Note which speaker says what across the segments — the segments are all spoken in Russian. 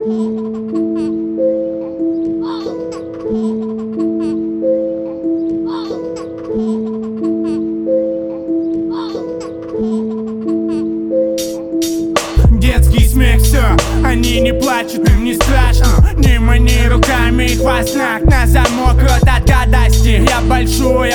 Speaker 1: Детский смех, все, они не плачут, им не страшно. Не мани руками их во снах, на замок рот от гадости. Я большой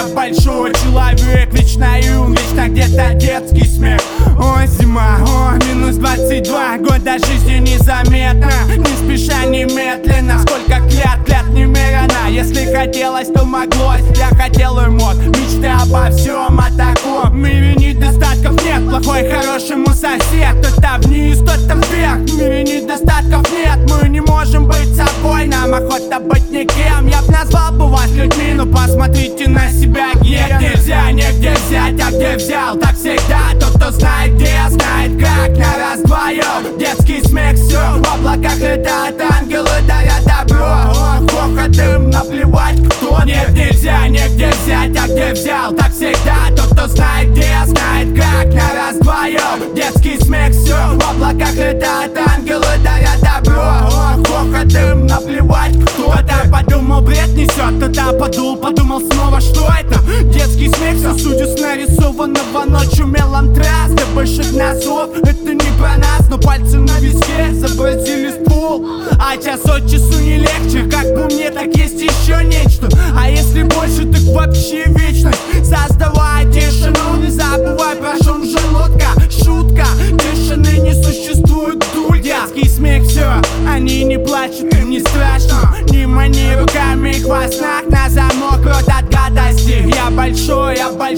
Speaker 1: человек, вечно юн, вечно где-то детский смех. О, зима, о, минус 22, года жизни незаметно, не спеша, немедленно. Сколько лет немерено, если хотелось, то моглось. Я хотел и мог, мечты обо всем, о таком. В мире недостатков нет, плохой хорошему сосед. Кто-то вниз, кто-то вверх, в мире недостатков нет. Мы не можем быть собой, нам охота быть никем. Я б назвал бы вас людьми, но посмотрите на себя. Нет, нельзя, негде взять, а где взял? Так всегда, тот, кто знает где, знает как. На раз-двоем, детский смех, все. В облаках летают ангелы, дарят добро. Хохот им, наплевать кто. Нет, нельзя, негде взять, а где взял? Так всегда, тот, кто знает где, знает как. На раз-двоем, детский смех, все. В облаках летают ангелы, дарят добро. Хохот им, наплевать кто. Кто-то подумал, бред несет, кто-то подумал снова, что это? Детский смех, все судью с нарисованного ночью мелантрас. До больших носов, это не про нас, но пальцы на виске изобразили спул. А час от часу не легче, как по мне, так есть еще нечто. А если больше, так вообще вечность. Создавай тишину, не забывай про шум желудка. Шутка, тишины не существует, дуль. Детский смех, все, они не плачут, им не страшно. Не мани руками их во снах, на замок рот от гадости. Я большой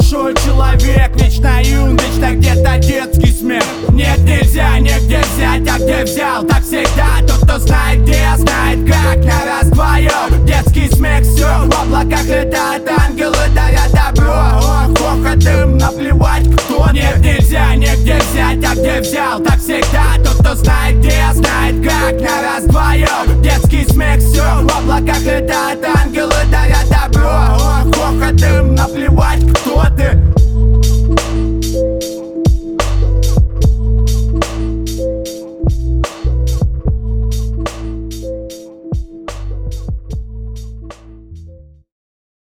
Speaker 1: человек, вечно юн, вечно где-то детский смех. Нет, нельзя, негде взять, а где взял? Так всегда, тот, кто знает где, знает как. На раз-двоем, детский смех, все. В облаках летают ангелы, дарят добро. Хохот им, наплевать кто. Нет, нельзя, негде взять, а где взял? Так всегда, тот, кто знает где, знает как. На раз-двоем, детский смех, все. В облаках летают ангелы.